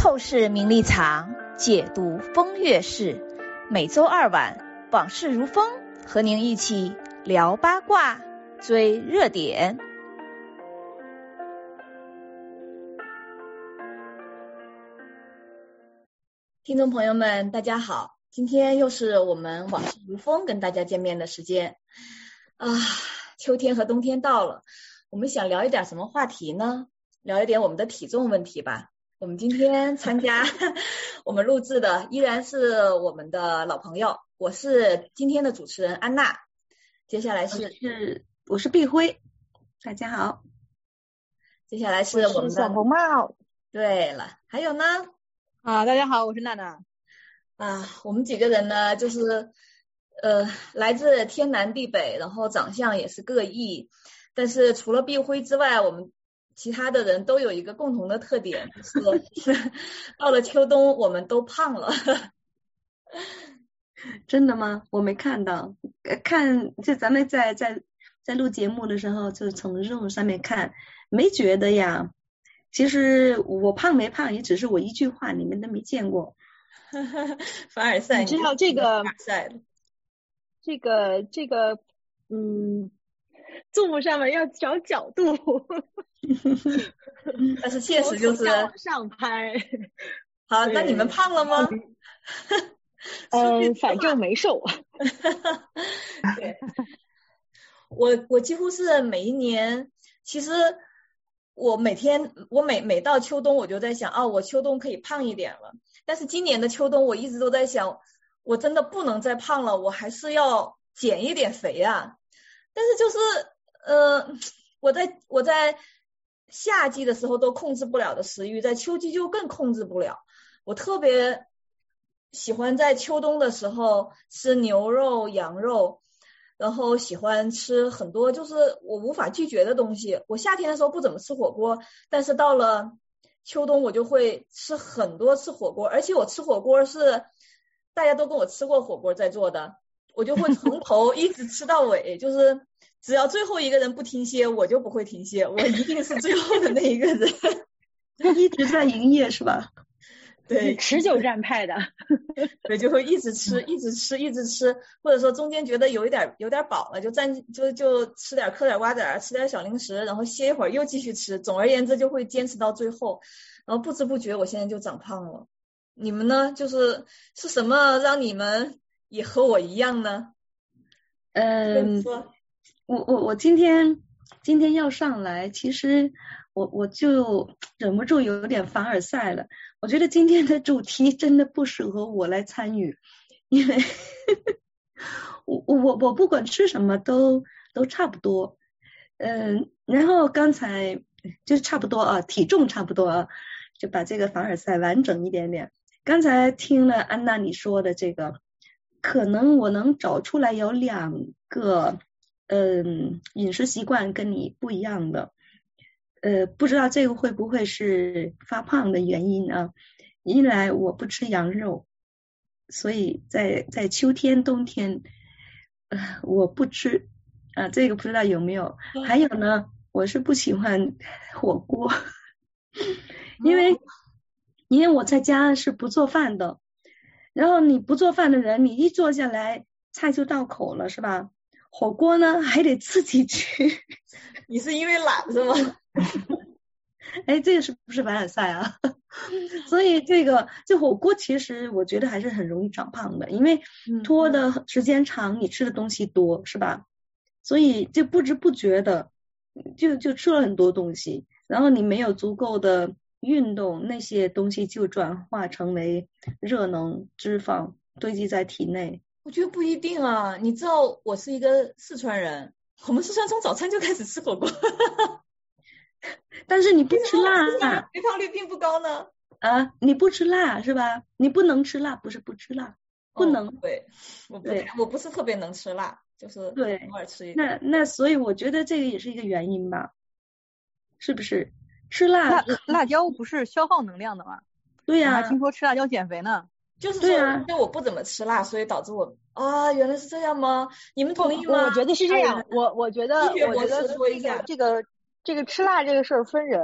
后世名利场，解读风月事。每周二晚，往事如风，和您一起聊八卦，追热点。听众朋友们，大家好，今天又是我们往事如风跟大家见面的时间啊！秋天和冬天到了，我们想聊一点什么话题呢？聊一点我们的体重问题吧。我们今天参加我们录制的依然是我们的老朋友，我是今天的主持人安娜，接下来我是碧辉，大家好。 接下来是我们的小红帽。 对了，还有呢？ 大家好，我是娜娜。 我们几个人呢，就是来自天南地北，然后长相也是各异，但是除了碧辉之外，我们其他的人都有一个共同的特点，就是到了秋冬我们都胖了。 真的吗？我没看到，就咱们在录节目的时候，就从肉上面看，没觉得呀。其实我胖没胖，也只是我一句话，你们都没见过。 凡尔赛， 你知道这个纵目上面要找角度， 但是确实就是往上拍。 好，那你们胖了吗？ 反正没瘦。 对，我几乎是每一年，其实我每到秋冬我就在想，我秋冬可以胖一点了。但是今年的秋冬我一直都在想，我真的不能再胖了，我还是要减一点肥啊。但是就是我在夏季的时候都控制不了的食欲，在秋季就更控制不了。我特别喜欢在秋冬的时候吃牛肉、羊肉，然后喜欢吃很多就是我无法拒绝的东西。我夏天的时候不怎么吃火锅，但是到了秋冬我就会吃很多次火锅，而且我吃火锅是大家都跟我吃过火锅在做的，我就会从头一直吃到尾，就是只要最后一个人不停歇，我就不会停歇，我一定是最后的那一个人。 一直在营业是吧？ 对， 持久战派的。 对，就会一直吃，或者说中间觉得有点饱了，就吃点嗑点瓜子儿，吃点小零食，然后歇一会儿又继续吃。总而言之，就会坚持到最后，然后不知不觉我现在就长胖了。你们呢？是什么让你们也和我一样呢？ 我今天要上来，其实我就忍不住有点凡尔赛了。我觉得今天的主题真的不适合我来参与，因为我不管吃什么都差不多。然后刚才就差不多啊，体重差不多啊，就把这个凡尔赛完整一点点。刚才听了安娜你说的这个，可能我能找出来有2个饮食习惯跟你不一样的。不知道这个会不会是发胖的原因啊？一来我不吃羊肉，所以在秋天冬天我不吃这个不知道有没有。还有呢，我是不喜欢火锅，因为我在家是不做饭的，然后你不做饭的人，你一坐下来菜就到口了是吧？火锅呢还得自己去。 你是因为懒是吗？ 这个是不是凡尔赛啊？所以这火锅其实我觉得还是很容易长胖的，因为拖的时间长，你吃的东西多是吧？所以就不知不觉的就吃了很多东西，然后你没有足够的运动，那些东西就转化成为热能脂肪堆积在体内。 我觉得不一定啊，你知道我是一个四川人，我们四川从早餐就开始吃火锅。 但是你不吃辣， 肥胖率并不高呢。 你不吃辣是吧？你不能吃辣，不是不吃辣，不能。 对，我不是特别能吃辣，就是偶尔吃一点。 那所以我觉得这个也是一个原因吧，是不是？吃辣椒不是消耗能量的吗？ 对呀， 我还听说吃辣椒减肥呢。 就是说，因为我不怎么吃辣，所以导致我原来是这样吗？你们同意吗？ 我觉得是这样，我觉得说一下这个吃辣这个事儿分人，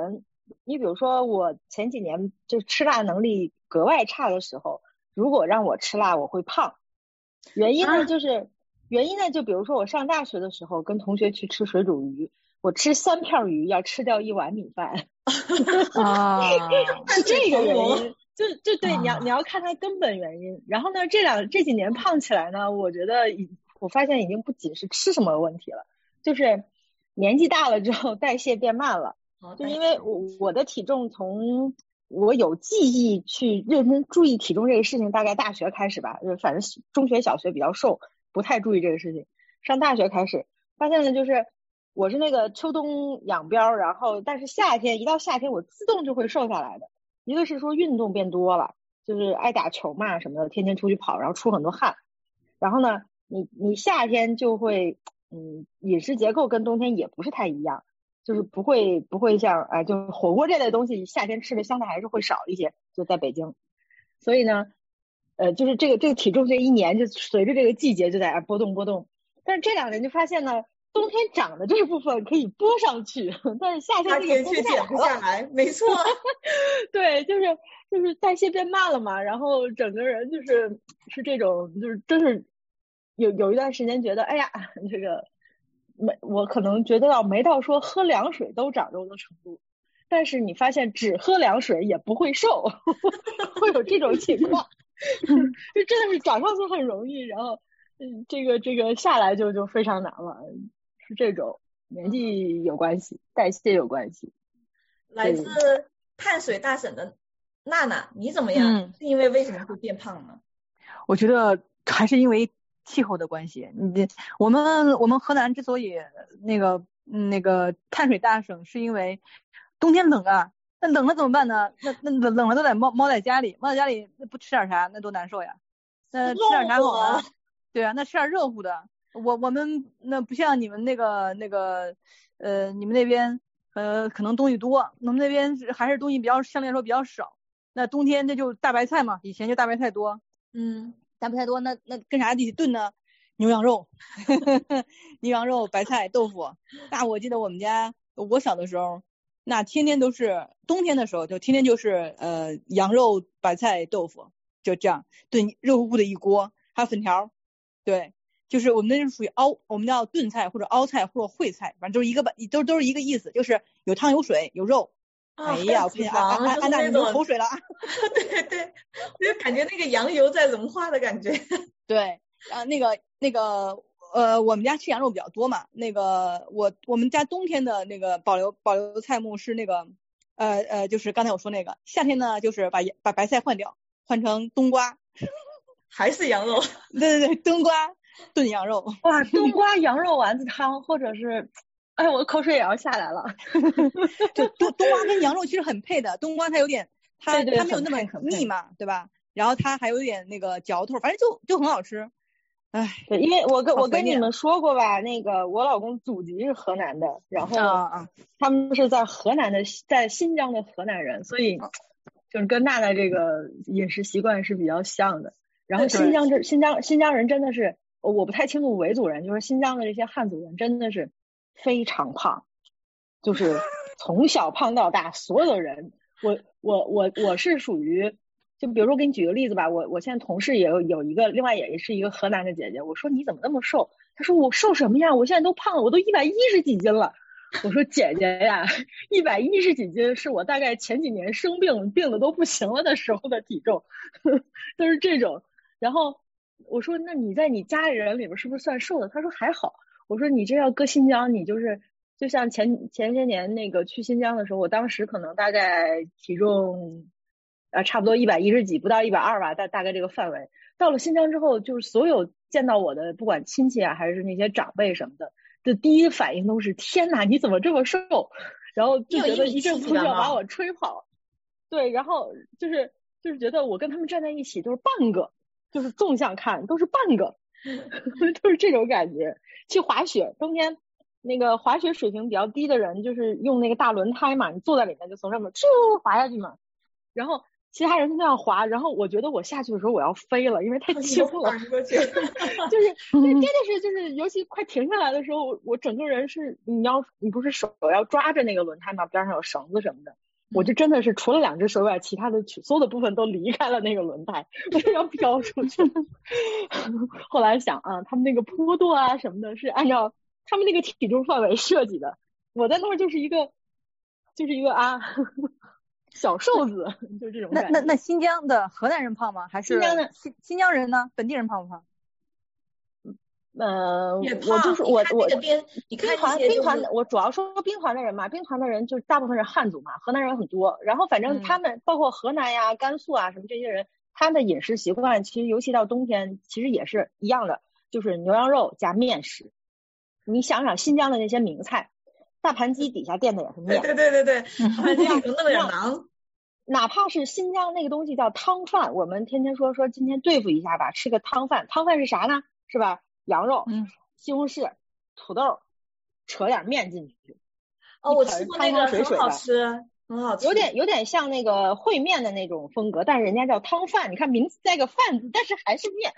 你比如说我前几年就吃辣能力格外差的时候，如果让我吃辣，我会胖。原因呢，就比如说我上大学的时候，跟同学去吃水煮鱼，我吃3片鱼要吃掉1碗米饭。 啊， 是这个原因。就对，你要看它根本原因。然后呢，这几年胖起来呢，我觉得我发现已经不仅是吃什么问题了，就是年纪大了之后代谢变慢了。就因为我的体重从我有记忆去认真注意体重这个事情，大概大学开始吧，反正中学小学比较瘦，不太注意这个事情。上大学开始发现呢，就是我是那个秋冬养膘，然后但是一到夏天我自动就会瘦下来的。一个是说运动变多了，就是爱打球嘛什么的，天天出去跑，然后出很多汗。然后呢，你夏天就会饮食结构跟冬天也不是太一样，就是不会像就是火锅这类东西夏天吃的相对还是会少一些，就在北京。所以呢就是这个体重这一年就随着这个季节就在波动。但是这2年就发现呢，冬天长的这部分可以拨上去，但是夏天却减不下来。没错。 对，就是代谢变慢了嘛，然后整个人是这种，就是真是有一段时间觉得，哎呀，这个我可能觉得没到说喝凉水都长肉的程度，但是你发现只喝凉水也不会瘦，会有这种情况。就真的是长上去很容易，然后这个下来就非常难了，是这种年纪有关系，代谢有关系。 来自碳水大省的娜娜，你怎么样？是因为什么会变胖呢？ 我觉得还是因为气候的关系。我们河南之所以那个碳水大省，是因为冬天冷啊。那冷了怎么办呢？那冷了都得猫在家里，那不吃点啥那多难受呀。那吃点啥好呢？对啊，那吃点热乎的。我们那不像你们那个你们那边可能东西多，我们那边还是东西相对来说比较少。那冬天那就大白菜嘛，以前就大白菜多。大白菜多，那跟啥一起炖呢？牛羊肉牛羊肉、白菜、豆腐。那我记得我小的时候，那天天都是冬天的时候，就天天就是羊肉、白菜、豆腐，就这样炖热乎乎的一锅，还有粉条。对，就是我们那是属于我们叫炖菜或者凹菜或者烩菜，反正都是一个意思，就是有汤有水有肉。哎呀，我看安娜你流口水了。 对，就感觉那个羊油在融化的感觉。 对，那个我们家吃羊肉比较多嘛，那个我们家冬天的那个保留菜目是那个就是刚才我说那个，夏天呢就是把白菜换掉，换成冬瓜。 还是羊肉。 对，冬瓜炖羊肉。 哇，冬瓜羊肉丸子汤，或者是哎，我口水也要下来了。 就冬瓜跟羊肉其实很配的，冬瓜它有点它没有那么腻嘛，对吧？然后它还有点那个嚼头，反正就很好吃。哎， 对，因为我跟你们说过吧，那个我老公祖籍是河南的，然后他们是在在新疆的河南人，所以就是跟娜娜这个饮食习惯是比较像的。然后新疆人真的是，我不太清楚维族人，就是新疆的这些汉族人真的是非常胖，就是从小胖到大，所有的人，我是属于，就比如说给你举个例子吧，我现在同事也有一个，另外也是一个河南的姐姐，我说你怎么那么瘦？她说我瘦什么呀？我现在都胖了，我都110几斤了。我说姐姐呀，110几斤是我大概前几年生病的都不行了的时候的体重，都是这种。然后我说那你在你家里人里边是不是算瘦的？她说还好。我说你这要搁新疆，你就像前些年那个去新疆的时候，我当时可能大概体重差不多110几，不到120吧，大概这个范围。到了新疆之后，就是所有见到我的不管亲戚啊还是那些长辈什么的，就第一反应都是天哪，你怎么这么瘦？然后就觉得一阵风就要把我吹跑。对，然后就是觉得我跟他们站在一起都是半个，就是纵向看都是半个，就是这种感觉。去滑雪，冬天那个滑雪水平比较低的人，就是用那个大轮胎嘛，你坐在里面就从上面咻滑下去嘛，然后其他人就那样滑，然后我觉得我下去的时候我要飞了，因为太轻了，就是真的是就是尤其快停下来的时候，我整个人是你不是手要抓着那个轮胎嘛，边上有绳子什么的， 我就真的是除了2只手以外，其他的所有的部分都离开了那个轮胎，我就要飘出去。后来想啊，他们那个坡度啊什么的，是按照他们那个体重范围设计的，我在那儿就是一个啊小瘦子，就这种感觉。 那新疆的河南人胖吗？还是新疆人呢？本地人胖不胖？ 我就是我兵团，我主要说兵团的人嘛，兵团的人就是大部分是汉族嘛，河南人很多。然后反正他们包括河南呀、甘肃啊什么这些人，他们的饮食习惯其实尤其到冬天其实也是一样的，就是牛羊肉加面食。你想想新疆的那些名菜，大盘鸡底下垫的也是面。 对，大盘鸡里头弄点馕。 哪怕是新疆那个东西叫汤饭，我们天天说今天对付一下吧，吃个汤饭。汤饭是啥呢？是吧？羊肉、西红柿、土豆，扯点面进去。 我吃过那个，很好吃，很好吃。 有点像那个烩面的那种风格，但是人家叫汤饭，你看名字带个饭字，但是还是面。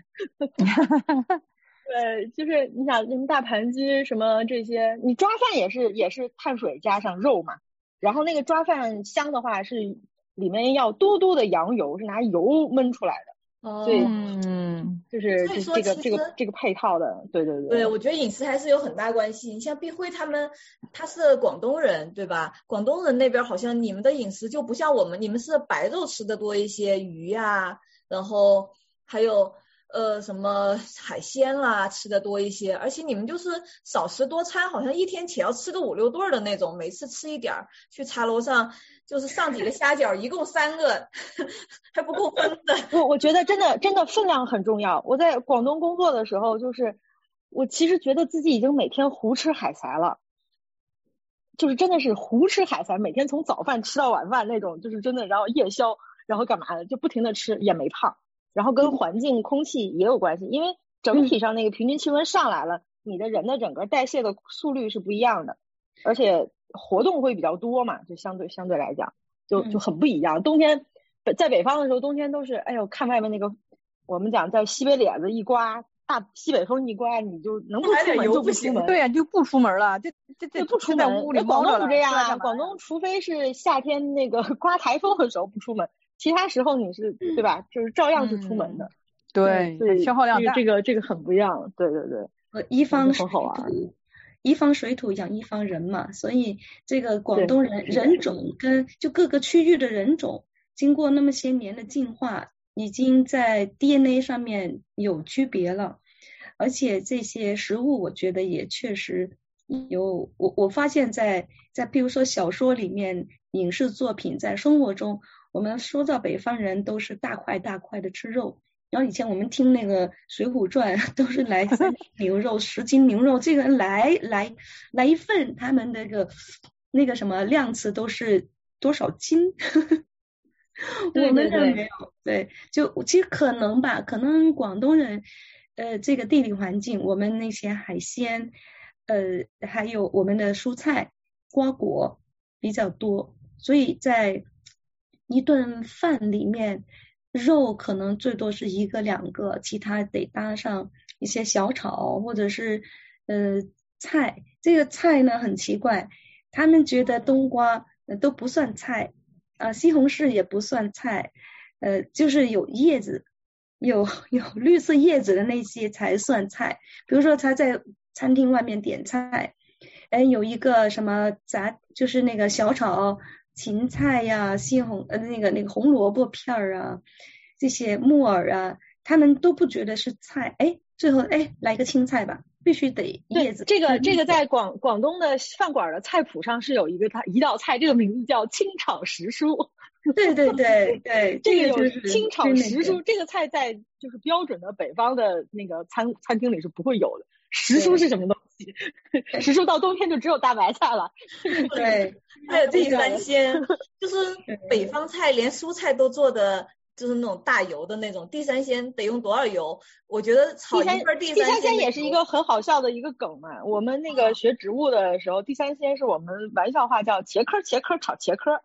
对，就是你想什么大盘鸡什么这些，你抓饭也是碳水加上肉嘛。然后那个抓饭香的话是里面要多多的羊油，是拿油焖出来的。所以就是这个配套的，对， 我觉得饮食还是有很大关系。你像碧辉他是广东人对吧？广东人那边好像你们的饮食就不像我们，你们是白肉吃的多一些，鱼啊，然后还有什么海鲜啦吃的多一些，而且你们就是少食多餐，好像一天且要吃个5-6顿的那种，每次吃一点，去茶楼上就是上几个虾饺，一共3个还不够分的。 我觉得真的分量很重要。我在广东工作的时候，就是我其实觉得自己已经每天胡吃海塞了，就是真的是胡吃海塞，每天从早饭吃到晚饭那种，就是真的，然后夜宵，然后干嘛的，就不停的吃，也没胖。然后跟环境空气也有关系，因为整体上那个平均气温上来了，你的人的整个代谢的速率是不一样的，而且活动会比较多嘛，就相对来讲就很不一样。冬天在北方的时候，冬天都是哎呦，看外面那个我们讲在西北脸子一刮，大西北风一刮，你就能不出门就不出门。 对呀，就不出门了，这不出门。广东不这样啊，广东除非是夏天那个刮台风的时候不出门。其他时候你是对吧？就是照样是出门的。 对，消耗量大。 这个很不一样。对。 一方水土养一方人嘛，所以这个广东人种跟就各个区域的人种，经过那么些年的进化，已经在 DNA 上面有区别了。而且这些食物，我觉得也确实有我发现在比如说小说里面、影视作品，在生活中。我们说到北方人都是大块大块的吃肉，然后以前我们听那个《水浒传》都是来3斤牛肉、10斤牛肉，这个来一份，他们那个什么量词都是多少斤？我们这没有，对，就其实可能吧，可能广东人这个地理环境，我们那些海鲜还有我们的蔬菜瓜果比较多，所以在一顿饭里面肉可能最多是1个2个，其他得搭上一些小炒或者是菜。这个菜呢很奇怪，他们觉得冬瓜都不算菜西红柿也不算菜就是有叶子有绿色叶子的那些才算菜。比如说他在餐厅外面点菜有一个什么就是那个小炒芹菜呀、那个红萝卜片啊，这些木耳啊，他们都不觉得是菜。最后来个青菜吧，必须得叶子。 这个在广东的饭馆的菜谱上是有一道菜，这个名字叫清炒时蔬。 对， 这个就是清炒时蔬，这个菜在就是标准的北方的那个餐厅里是不会有的。时蔬是什么东西？时蔬到冬天就只有大白菜了。 对， 还有地三鲜，就是北方菜连蔬菜都做的就是那种大油的那种，地三鲜得用多少油？我觉得炒一份地三鲜也是一个很好笑的一个梗嘛。我们那个学植物的时候，地三鲜是我们玩笑话叫茄科炒茄科。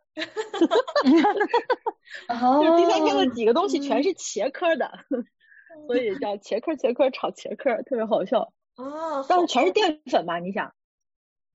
就是地三鲜的几个东西全是茄科的，所以叫茄科炒茄科，特别好笑。但是全是淀粉嘛，你想。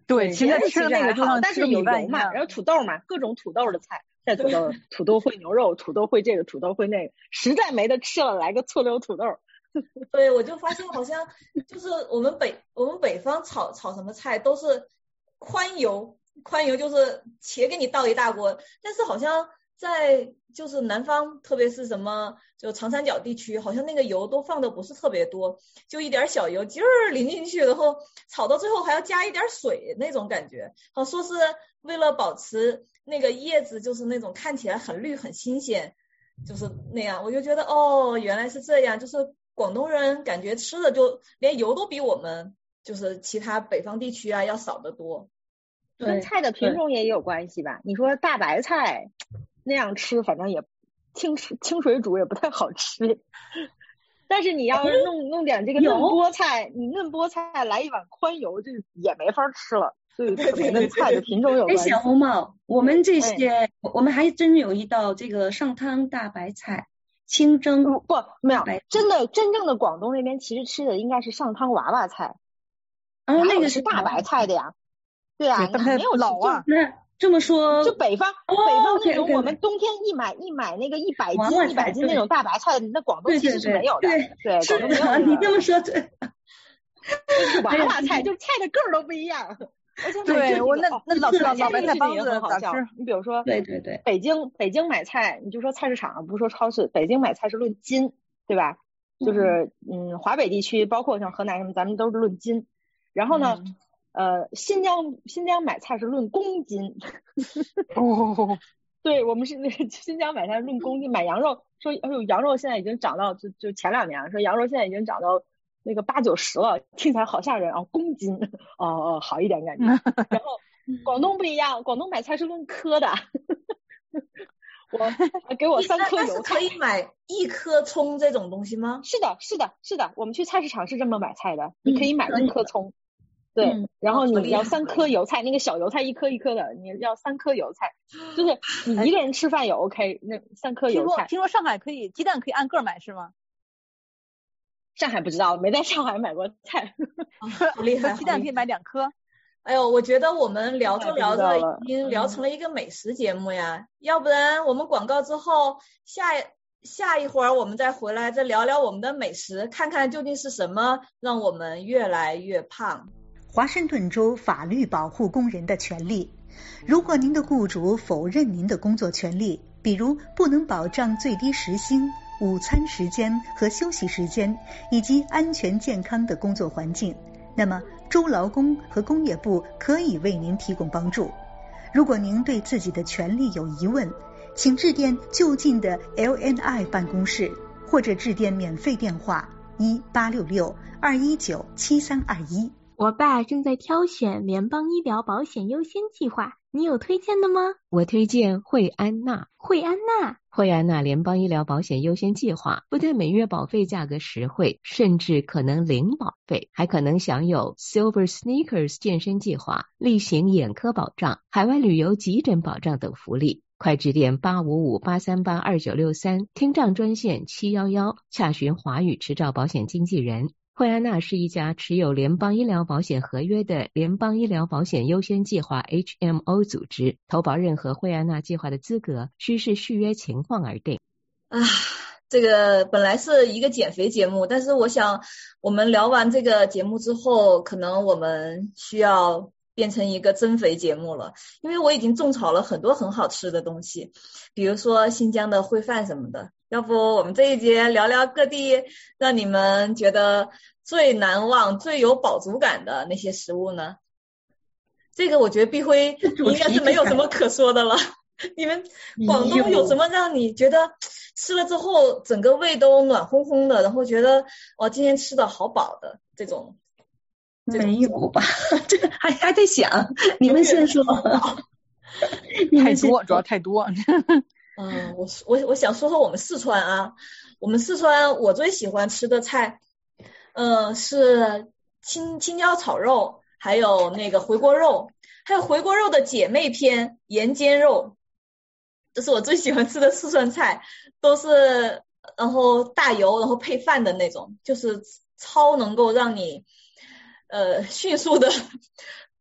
对，现在吃的那个就像但是有油嘛，然后土豆嘛，各种土豆的菜，再土豆，土豆烩牛肉，土豆烩这个，土豆烩那个，实在没得吃了，来个醋溜土豆。 对，我就发现好像就是我们北方炒什么菜都是宽油就是且给你倒一大锅，但是好像在就是南方，特别是什么就长三角地区，好像那个油都放的不是特别多，就一点小油劲儿淋进去，然后炒到最后还要加一点水那种感觉，好说是为了保持那个叶子就是那种看起来很绿很新鲜，就是那样。我就觉得哦，原来是这样，就是广东人感觉吃的就连油都比我们就是其他北方地区啊要少得多。 跟菜的品种也有关系吧？你说大白菜那样吃，反正也清水煮也不太好吃。但是你要弄点这个嫩菠菜，你嫩菠菜来一碗宽油，这也没法吃了。所以跟菜的品种有关系。 小红帽，我们这些我们还真有一道这个上汤大白菜。清蒸没有，真正的广东那边其实吃的应该是上汤娃娃菜， 那个是大白菜的呀。对啊，没有老啊。 那这么说， 就北方那种，我们冬天一买那个100斤那种大白菜，那广东其实是没有的。对， 是的，你这么说对。 是娃娃菜，就是菜的个儿都不一样。 对，我那老白菜帮子咋吃？ 你比如说， 对， 北京买菜，你就说菜市场，不说超市，北京买菜是论斤，对吧？就是华北地区，包括像河南什么，咱们都是论斤。然后呢，新疆买菜是论公斤。 哦， 对，我们是新疆买菜论公斤，买羊肉说，哎呦，羊肉现在已经涨到就前2年说羊肉现在已经涨到那个80、90了，听起来好吓人啊！公斤好一点感觉。然后广东不一样，广东买菜是论颗的。给我3颗油菜。 可以买1颗葱这种东西吗？ 是的，我们去菜市场是这么买菜的，你可以买1颗葱。对，然后你要3颗油菜，那个小油菜1颗1颗的，你要3颗油菜，就是你一个人吃饭也 OK，那3颗油菜。 听说上海鸡蛋可以按个买是吗？ 上海不知道，没在上海买过菜。 好厉害， 鸡蛋可以买2颗。 哎呦，我觉得我们聊着已经聊成了一个美食节目呀，要不然我们广告之后下一会儿我们再回来再聊聊我们的美食，看看究竟是什么让我们越来越胖。 华盛顿州法律保护工人的权利。如果您的雇主否认您的工作权利，比如不能保障最低时薪、午餐时间和休息时间，以及安全健康的工作环境，那么州劳工和工业部可以为您提供帮助。如果您对自己的权利有疑问，请致电就近的 LNI 办公室，或者致电免费电话1866-219-7321。 我爸正在挑选联邦医疗保险优先计划，你有推荐的吗？ 我推荐惠安娜。 惠安娜联邦医疗保险优先计划不但每月保费价格实惠，甚至可能零保费，还可能享有 Silver Sneakers 健身计划、例行眼科保障、海外旅游急诊保障等福利。快致电855-838-2963，听障专线711，洽询华语持照保险经纪人。惠安娜是一家持有联邦医疗保险合约的联邦医疗保险优先计划 HMO 组织，投保任何惠安娜计划的资格需视续约情况而定。 这个本来是一个减肥节目，但是我想我们聊完这个节目之后，可能我们需要变成一个增肥节目了，因为我已经种草了很多很好吃的东西，比如说新疆的烩饭什么的。要不我们这一节聊聊各地让你们觉得最难忘、最有饱足感的那些食物呢？这个我觉得碧辉应该是没有什么可说的了。你们广东有什么让你觉得吃了之后整个胃都暖烘烘的，然后觉得今天吃的好饱的这种？ 没有吧？这个还得想，你们先说。 太多，主要太多。 我想说说我们四川啊，我们四川我最喜欢吃的菜，是青椒炒肉，还有那个回锅肉，还有回锅肉的姐妹篇盐煎肉，这是我最喜欢吃的四川菜，都是然后大油然后配饭的那种，就是超能够让你迅速的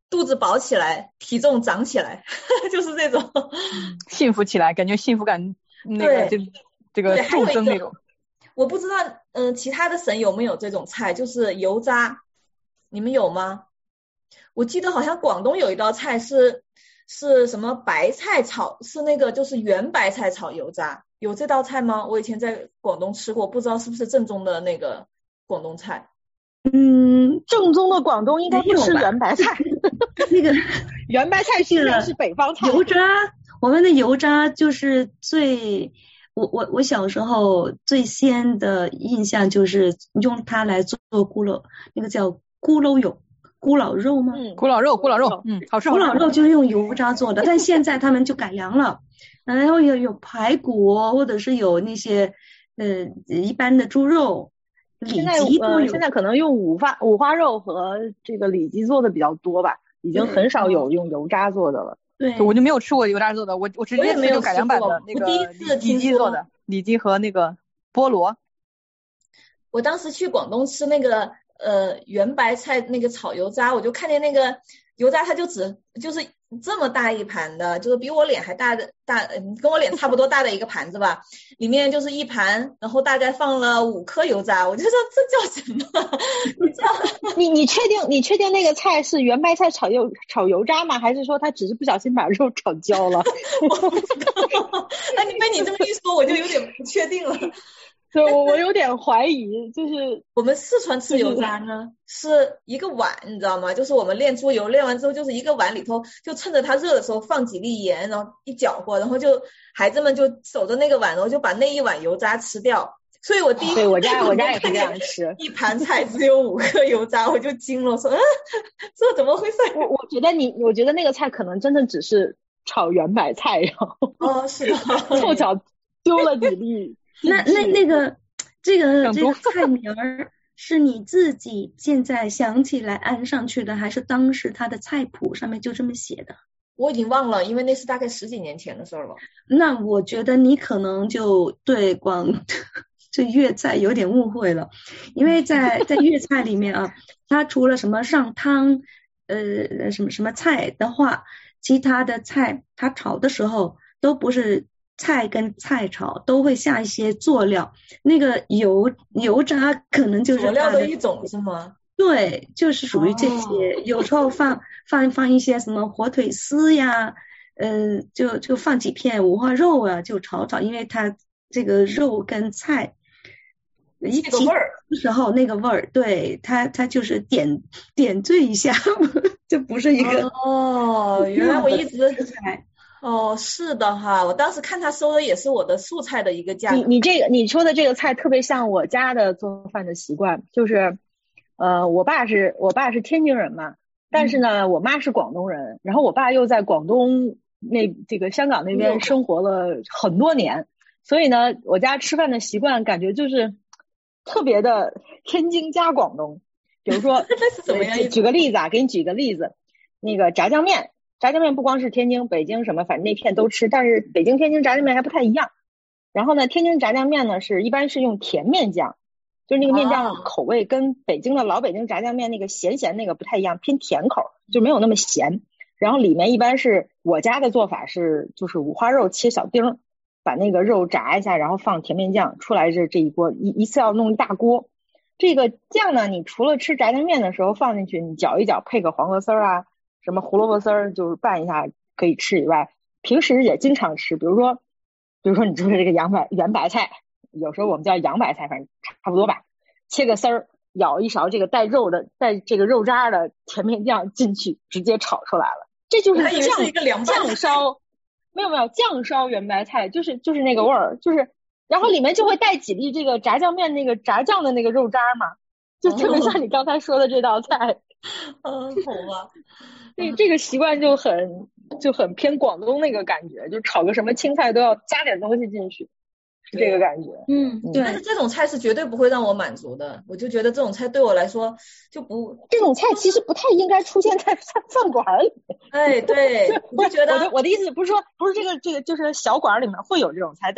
肚子饱起来，体重长起来，就是这种幸福起来，感觉幸福感那个这个骤增那种。 我不知道其他的省有没有这种菜，就是油渣，你们有吗？我记得好像广东有一道菜是什么白菜炒，是那个就是圆白菜炒油渣，有这道菜吗？我以前在广东吃过，不知道是不是正宗的那个广东菜。 正宗的广东应该不吃圆白菜， 那个圆白菜是北方菜。 油渣，我们的油渣就是我小时候最先的印象就是用它来做咕噜，那个叫咕噜油。咕老肉吗？ 咕老肉，好吃。 咕老肉就是用油渣做的，但现在他们就改良了，然后有排骨，或者是有那些一般的猪肉，里脊都有。 现在可能用五花肉和这个里脊做的比较多吧，已经很少有用油渣做的了。 对， 我就没有吃过油渣做的，我直接吃改良版的那个里脊做的，里脊和那个菠萝。 我当时去广东吃那个圆白菜那个炒油渣，我就看见那个油渣它就是这么大一盘的，就是比我脸还大跟我脸差不多大的一个盘子吧，里面就是一盘，然后大概放了5颗油渣，我就说这叫什么？ 你确定那个菜是圆白菜炒油渣吗？还是说他只是不小心把肉炒焦了？ 我不知道，那被你这么一说，我就有点不确定了。 对，我有点怀疑，就是我们四川吃油渣呢，是一个碗，你知道吗？就是我们炼猪油，炼完之后就是一个碗里头，就趁着它热的时候放几粒盐，然后一搅和，然后就孩子们就守着那个碗，然后就把那一碗油渣吃掉。所以我第一对我家也是这样吃， 一盘菜只有5颗油渣，我就惊了，说这怎么回事？ 我觉得那个菜可能真的只是炒圆白菜，然后是的， 凑巧丢了几粒。 那个这个菜名儿是你自己现在想起来安上去的，还是当时它的菜谱上面就这么写的？ 我已经忘了，因为那是大概10几年前的事了。 那我觉得你可能就对这粤菜有点误会了，因为在粤菜里面啊，它除了什么上汤什么菜的话，其他的菜它炒的时候都不是菜跟菜炒，都会下一些佐料，那个油渣可能就是佐料的一种是吗？ 对，就是属于这些，有时候放一些什么火腿丝呀，就放几片五花肉啊，就炒，因为它这个肉跟菜一起的时候那个味儿，对，它就是点缀一下，这不是一个原来我一直是的哈，我当时看他收的也是我的素菜的一个价格。 你说的这个菜特别像我家的做饭的习惯，就是我爸是天津人嘛，但是呢我妈是广东人，然后我爸又在广东这个香港那边生活了很多年，所以呢我家吃饭的习惯感觉就是特别的天津加广东。比如说举个例子啊，给你举个例子，那个炸酱面不光是天津北京什么反正那片都吃，但是北京天津炸酱面还不太一样。然后呢天津炸酱面呢一般是用甜面酱，就是那个面酱口味跟北京的老北京炸酱面那个咸那个不太一样，偏甜口，就没有那么咸。然后里面一般是我家的做法是就是五花肉切小丁，把那个肉炸一下，然后放甜面酱，出来这一锅一次要弄一大锅。这个酱呢你除了吃炸酱面的时候放进去你搅一搅，配个黄瓜丝啊什么胡萝卜丝儿就是拌一下可以吃以外，平时也经常吃。比如说你说的这个圆白菜，有时候我们叫洋白菜，反正差不多吧，切个丝儿，舀一勺这个带这个肉渣的甜面酱进去，直接炒出来了。这就是酱烧，没有酱烧圆白菜，就是那个味儿，就是然后里面就会带几粒这个炸酱面那个炸酱的那个肉渣嘛，就特别像你刚才说的这道菜。 好吧， 这个习惯就很偏广东那个感觉，就炒个什么青菜都要加点东西进去，是这个感觉。 对。但是这种菜是绝对不会让我满足的，我就觉得这种菜对我来说就不， 这种菜其实不太应该出现在饭馆里。 对，我就觉得我的意思不是这个就是小馆里面会有这种菜，但是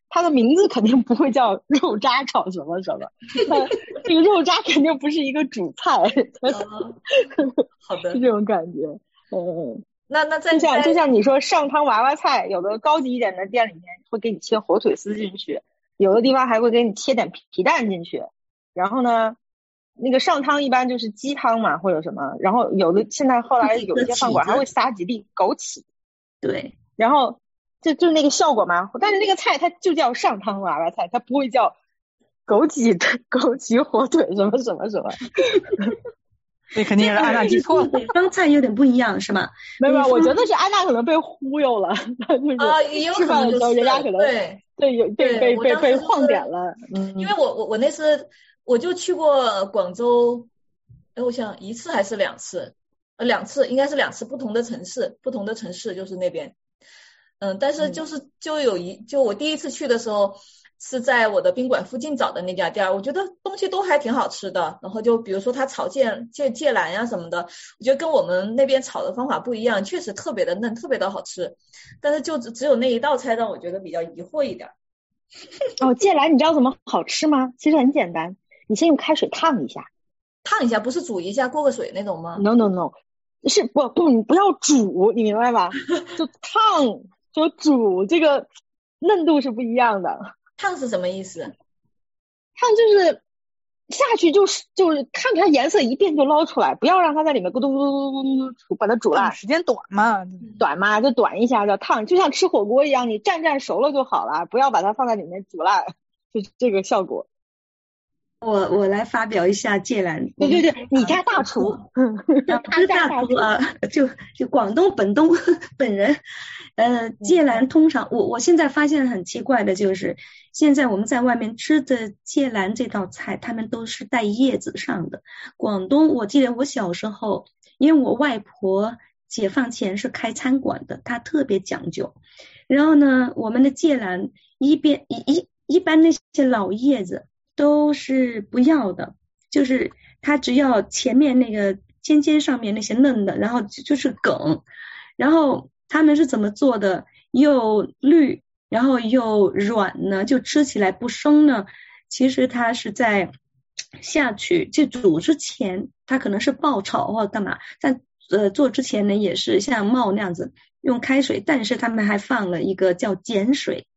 它的名字肯定不会叫肉渣炒什么什么，这个肉渣肯定不是一个主菜。 好的， 是这种感觉。 那就像你说上汤娃娃菜，有的高级一点的店里面会给你切火腿丝进去，有的地方还会给你切点皮蛋进去。然后呢，那个上汤一般就是鸡汤嘛或者什么，然后有的现在后来有一些饭馆还会撒几粒枸杞。 对， 然后就是那个效果嘛。但是那个菜它就叫上汤娃娃菜，它不会叫枸杞火腿什么什么什么。 这肯定是安娜记错了， 北方菜有点不一样是吗？ 没有，我觉得是安娜可能被忽悠了，就是吃饭的时候人家可能被晃点了。 因为我那次我就去过广州，我想1次还是2次，2次应该是2次不同的城市就是那边。但是就我第一次去的时候是在我的宾馆附近找的那家店，我觉得东西都还挺好吃的。然后就比如说他炒芥兰呀什么的，我觉得跟我们那边炒的方法不一样，确实特别的嫩，特别的好吃。但是就只有那一道菜让我觉得比较疑惑一点。 芥兰你知道怎么好吃吗？其实很简单，你先用开水烫一下， 不是煮一下过个水那种吗 ？No， 是你不要煮，你明白吧？就烫就煮，这个嫩度是不一样的。 烫是什么意思？ 烫就是下去就是看它颜色一变就捞出来，不要让它在里面咕咚咕咚咕咚咕咚把它煮烂。 时间短嘛， 就短一下叫烫，就像吃火锅一样，你蘸熟了就好了，不要把它放在里面煮烂，就这个效果。 我来发表一下芥兰。 对，你家大厨， 他大厨啊，就广东本人。芥兰通常我现在发现很奇怪的就是，现在我们在外面吃的芥兰这道菜，他们都是带叶子上的。广东我记得我小时候，因为我外婆解放前是开餐馆的，她特别讲究。然后呢，我们的芥兰一般那些老叶子都是不要的，就是它只要前面那个尖上面那些嫩的，然后就是梗。然后他们是怎么做的？又绿，然后又软呢，就吃起来不生呢。其实它是在下去就煮之前，它可能是爆炒或者干嘛，但做之前呢也是像冒那样子用开水，但是他们还放了一个叫碱水。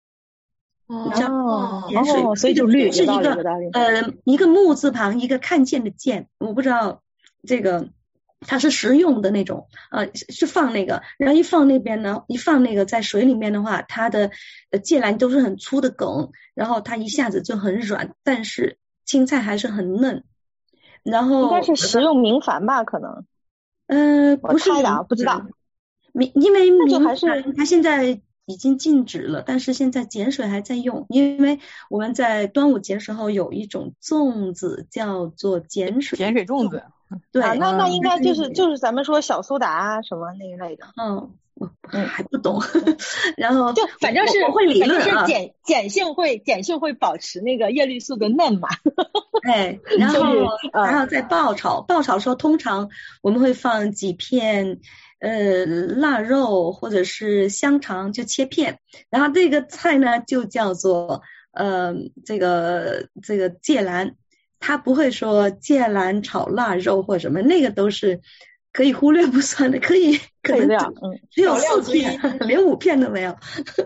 碱水， 所以就绿， 是一个木字旁一个看见的见，我不知道这个它是食用的那种，是放那个，然后一放那个在水里面的话，它的芥兰都是很粗的梗，然后它一下子就很软，但是青菜还是很嫩。然后应该是食用明矾吧，可能。 不是的，不知道。 因为明矾它现在已经禁止了，但是现在碱水还在用，因为我们在端午节时候有一种粽子叫做碱水粽子。 对， 那应该就是咱们说小苏打什么那一类的。 我还不懂。然后就反正是会理论啊， 碱性会保持那个叶绿素的嫩嘛。 然后再爆炒的时候，通常我们会放几片腊肉或者是香肠，就切片。然后这个菜呢就叫做这个芥兰。他不会说芥兰炒腊肉或什么，那个都是可以忽略不算的，可能只有4片，连5片都没有。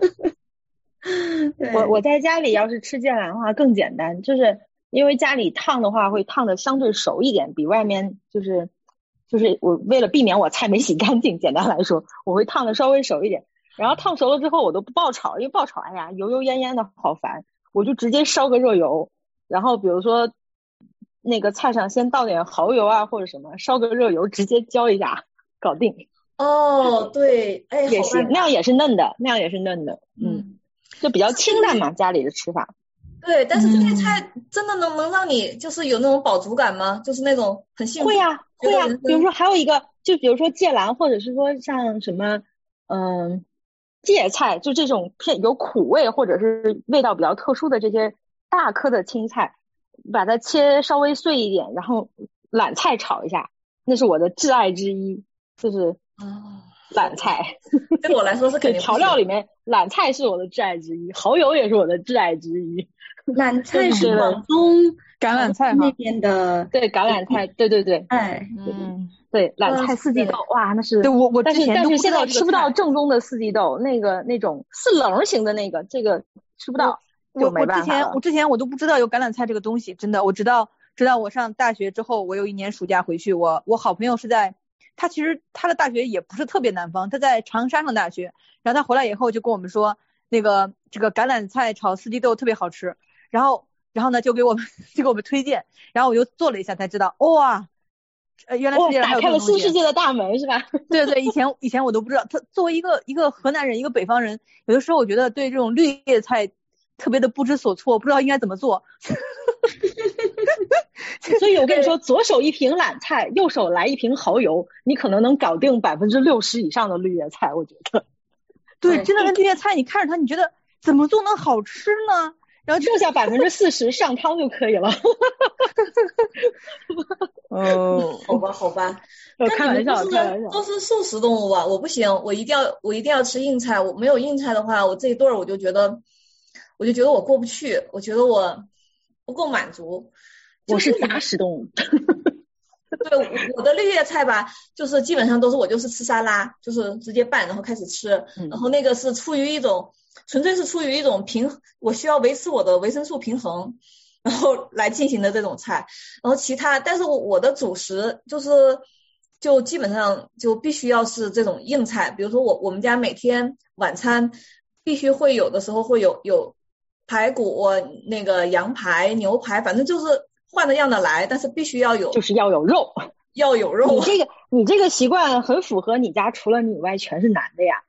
我在家里要是吃芥兰的话更简单，就是因为家里烫的话会烫的相对熟一点，比外面就是我为了避免我菜没洗干净，简单来说我会烫的稍微熟一点。然后烫熟了之后我都不爆炒，因为爆炒油烟烟的好烦，我就直接烧个热油，然后比如说那个菜上先倒点蚝油啊或者什么，烧个热油直接浇一下搞定。 对， 也行，那样也是嫩的。就比较清淡嘛，家里的吃法。 对，但是这些菜真的能让你就是有那种饱足感吗？就是那种很幸福。 会呀。比如说还有一个，就比如说芥兰，或者是说像什么芥菜，就这种偏有苦味或者是味道比较特殊的这些大颗的青菜，把它切稍微碎一点，然后揽菜炒一下，那是我的挚爱之一。就是懒菜， 对我来说是肯定调料里面懒菜是我的挚爱之一，蚝油也是我的挚爱之一。 懒菜是广东橄榄菜那边的， 对橄榄菜，对， 哎， 对懒菜四季豆，哇，那是对我之前但是现在吃不到正宗的四季豆，那种四棱型的那个，这个吃不到，就没办法了。 我之前我都不知道有橄榄菜这个东西，真的，我直到我上大学之后，我有一年暑假回去，我好朋友是在。他其实他的大学也不是特别南方，他在长沙上大学，然后他回来以后就跟我们说，这个橄榄菜炒四季豆特别好吃，然后呢就给我们推荐，然后我就做了一下才知道，哇，原来世界上还有这种东西， 打开了新世界的大门是吧？ 对，以前我都不知道。他作为一个河南人，一个北方人，有的时候我觉得对这种绿叶菜特别的不知所措，不知道应该怎么做。 所以我跟你说，左手一瓶懒菜，右手来一瓶蚝油，你可能能搞定60%以上的绿叶菜，我觉得。 对，真的那绿叶菜，你看着它，你觉得怎么做能好吃呢？然后剩下40%上汤就可以了。 哦，好吧， 开玩笑， 都是素食动物啊，我不行，我一定要吃硬菜，我没有硬菜的话，我这一顿我就觉得我过不去，我觉得我不够满足。 我是杂食动物。 对，我的绿叶菜吧，就是基本上都是我就是吃沙拉，就是直接拌然后开始吃，然后那个是纯粹是出于一种我需要维持我的维生素平衡，然后来进行的这种菜。然后但是我的主食就基本上就必须要是这种硬菜，比如说我们家每天晚餐必须会有的时候会有排骨，那个羊排、牛排，反正就是换着样的来，但是必须要有， 就是要有肉， 要有肉。 你这个习惯很符合你家除了你以外全是男的呀。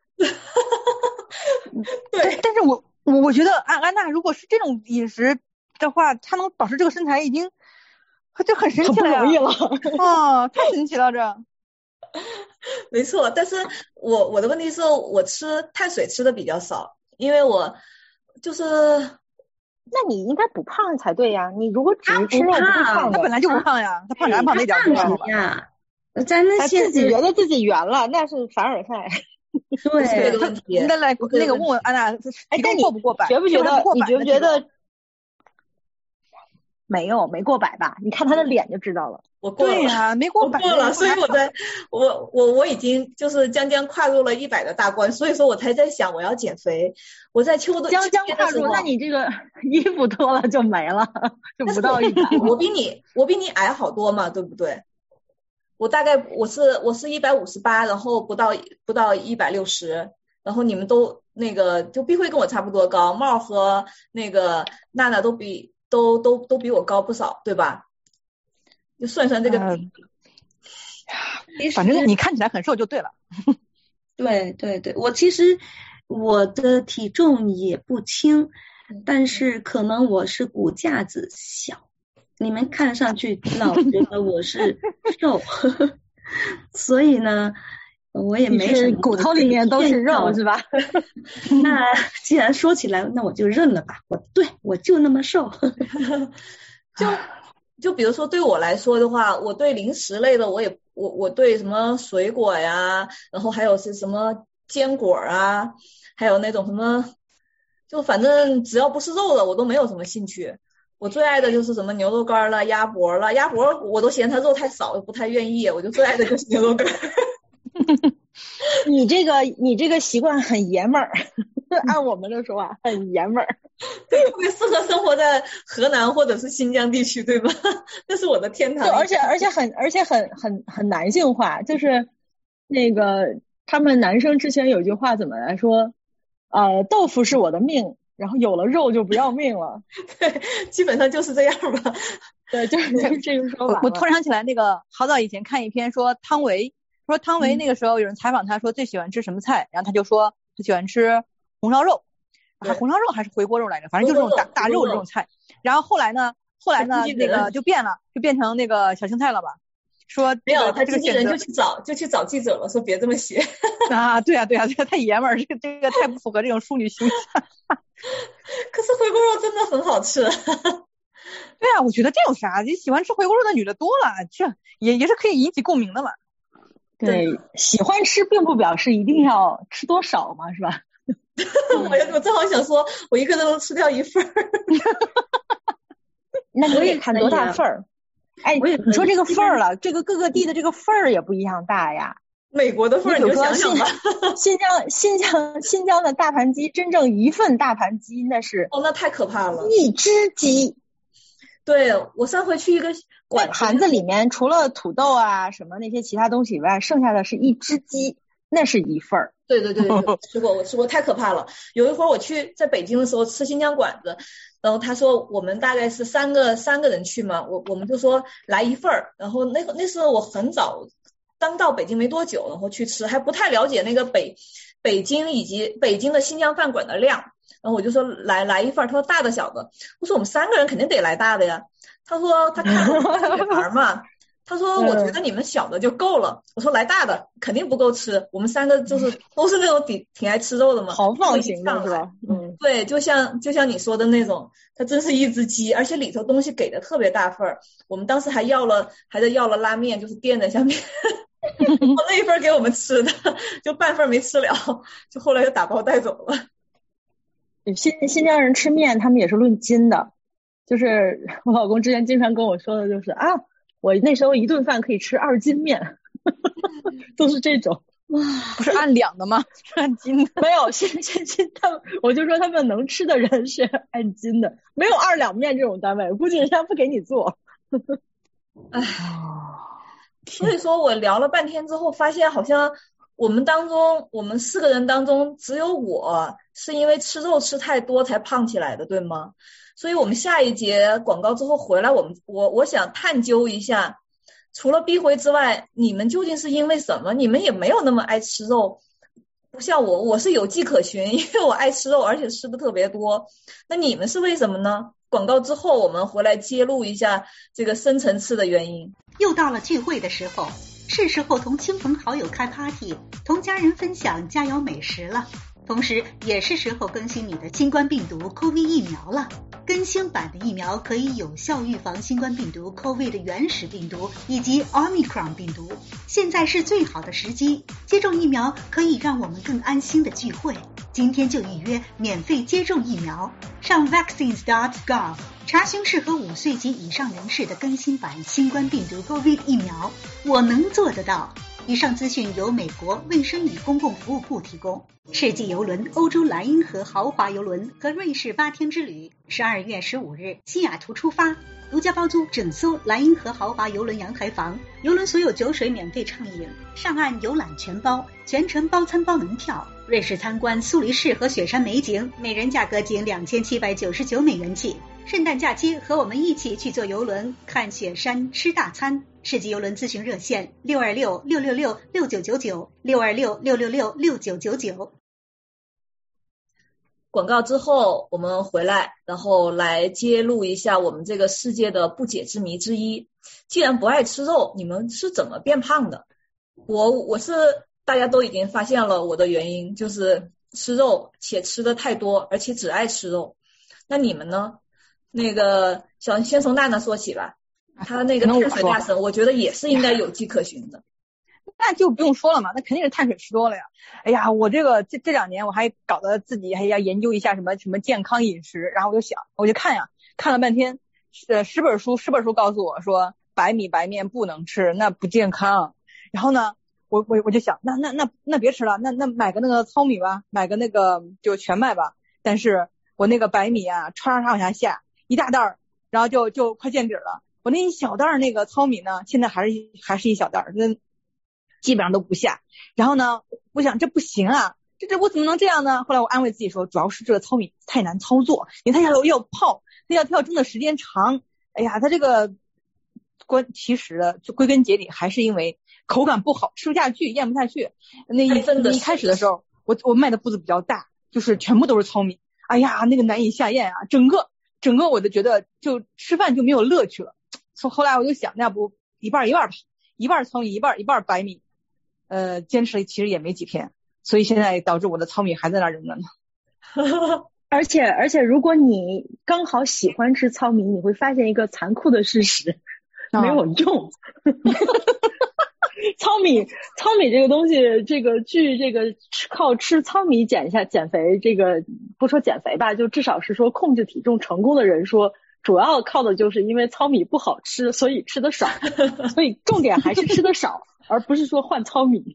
对，但是我觉得安娜如果是这种饮食的话，她能保持这个身材已经就很神奇了， 很不容易了啊，太神奇了这。 没错，但是我的问题是我吃碳水吃的比较少，因为我就是那你应该不胖才对呀，你如果只是吃肉不胖， 他本来就不胖呀，他胖啥胖那点不胖呀，咱那些自己觉得自己圆了，那是凡尔赛。 对，这个问题应该来那个问问安娜， 但你过不过百？ 觉不觉得？你觉不觉得？没过百吧？你看他的脸就知道了。 我过了， 对呀，没过百了，所以我已经就是将跨入了100的大关，所以说我才在想我要减肥。我在秋冬将跨入，那你这个衣服脱了就没了，就不到100。 我比你矮好多嘛，对不对？我大概我是158，然后不到160，然后你们都那个就碧慧跟我差不多高，帽和那个娜娜都比我高不少，对吧？就算这个反正你看起来很瘦就对了。 对，我的体重也不轻，但是可能我是骨架子小，你们看上去老觉得我是瘦，所以呢我也没什么， 骨头里面都是肉是吧？ 那既然说起来，那我就认了吧，我就那么瘦。 就比如说对我来说的话，我对零食类的我对什么水果呀，然后还有是什么坚果啊，还有那种什么，就反正只要不是肉的我都没有什么兴趣。我最爱的就是什么牛肉干啦、鸭脖啦，鸭脖我都嫌它肉太少，我不太愿意，我就最爱的就是牛肉干。 你这个习惯很爷们儿，按我们的说法很爷们儿， 对，特别适合生活在河南或者是新疆地区，对吧？那是我的天堂。 而且很男性化，就是那个他们男生之前有句话怎么来说？豆腐是我的命，然后有了肉就不要命了。 对，基本上就是这样吧。 对，就是这个说法。 我突然想起来，那个好早以前看一篇说汤唯那个时候有人采访他说最喜欢吃什么菜，然后他就说他喜欢吃红烧肉，红烧肉还是回锅肉来着，反正就是这种大肉的这种菜。然后后来呢那个就变成那个小青菜了吧？说没有，他经纪人就去找记者了，说别这么写啊，对啊，这太爷们儿，这个太不符合这种淑女形象。 可是回锅肉真的很好吃。 对啊，我觉得这有啥？你喜欢吃回锅肉的女的多了，这也是可以引起共鸣的嘛。 对，喜欢吃并不表示一定要吃多少嘛，是吧？ 我正好想说，我一个人能吃掉一份儿。 那你得看多大份儿。哎，你说这个份儿了，这个各个地的这个份儿也不一样大呀。 美国的份儿你就想想吧。 新疆的大盘鸡，真正一份大盘鸡那是那太可怕了， 一只鸡。 对，我上回去一个馆盘子里面除了土豆啊什么那些其他东西以外，剩下的是一只鸡，那是一份儿。 对，我吃过，太可怕了。有一会儿我去在北京的时候吃新疆馆子，然后他说我们大概是三个人去嘛，我们就说来一份儿。然后那时候我很早刚到北京没多久，然后去吃，还不太了解那个北京以及北京的新疆饭馆的量。然后我就说来一份，他说大的小的，我说我们3个人肯定得来大的呀。他说他看我们女孩嘛，他说我觉得你们小的就够了。我说来大的肯定不够吃，我们3个就是都是那种挺爱吃肉的嘛， 豪放型的是吧？ 对，就像你说的那种，它真是一只鸡，而且里头东西给的特别大份儿。我们当时还要了拉面，就是垫在下面。那一份给我们吃的，就半份没吃了，就后来就打包带走了。 新疆人吃面他们也是论斤的，就是我老公之前经常跟我说的就是啊，我那时候一顿饭可以吃2斤面。都是这种。 不是按两的吗？是按斤的。 没有，他们我就说他们能吃的人是按斤的，没有2两面这种单位，估计人家不给你做。 唉，所以说我聊了半天之后发现好像我们4个人当中只有我是因为吃肉吃太多才胖起来的，对吗？所以我们下一节广告之后回来，我想探究一下，除了逼回之外，你们究竟是因为什么？你们也没有那么爱吃肉，不像我是有迹可循，因为我爱吃肉，而且吃的特别多。那你们是为什么呢？广告之后我们回来揭露一下这个深层次的原因。 又到了聚会的时候，是时候同亲朋好友开 party， 同家人分享佳肴美食了。同时也是时候更新你的新冠病毒 COVID 疫苗了。更新版的疫苗可以有效预防新冠病毒 COVID 的原始病毒以及 Omicron 病毒。现在是最好的时机，接种疫苗可以让我们更安心的聚会。今天就预约免费接种疫苗，上 vaccines.gov 查询适合5岁及以上人士的更新版新冠病毒 COVID 疫苗。我能做得到。以上资讯由美国卫生与公共服务部提供。世纪邮轮、欧洲莱茵河豪华邮轮和瑞士8天之旅12月15日西雅图出发，独家包租整艘莱茵河豪华邮轮阳台房，邮轮所有酒水免费畅饮，上岸游览全包，全程包餐包门票。瑞士参观苏黎世和雪山美景，每人价格仅2799美元起。圣诞假期和我们一起去坐邮轮，看雪山，吃大餐。世纪邮轮咨询热线626-666-6999 626-666-6999。 广告之后我们回来，然后来揭露一下我们这个世界的不解之谜之一。既然不爱吃肉，你们是怎么变胖的？我是大家都已经发现了我的原因，就是吃肉且吃的太多，而且只爱吃肉。那你们呢？那个先从娜娜说起吧。他那个碳水大神，我觉得也是应该有迹可循的。 那就不用说了嘛，那肯定是碳水吃多了呀。哎呀，我这2年我还搞得自己还要研究一下什么健康饮食，然后我就看了半天，10本书告诉我说白米白面不能吃，那不健康。然后呢，我就想，那别吃了，那买个那个糙米吧，买个那个就全麦吧。但是我那个白米啊，唰往下下一大袋，然后就快见底了。我那一小袋那个糙米呢，现在还是一小袋，那基本上都不下。然后呢，我想这不行啊，这我怎么能这样呢？后来我安慰自己说，主要是这个糙米太难操作，因为它要泡，它要蒸的时间长。哎呀，它这个其实就归根结底还是因为口感不好，吃不下去，咽不下去。那一开始的时候，我卖的步子比较大，就是全部都是糙米。哎呀，那个难以下咽啊，整个我就觉得就吃饭就没有乐趣了。后来我就想，那不一半吧，一半糙米，一半白米，坚持其实也没几天，所以现在导致我的糙米还在那扔着呢。 而且如果你刚好喜欢吃糙米，你会发现一个残酷的事实，没有用。 糙米这个东西，据靠吃糙米减肥，这个不说减肥吧，就至少是说控制体重成功的人说，主要靠的就是因为糙米不好吃，所以吃的少，所以重点还是吃的少，而不是说换糙米。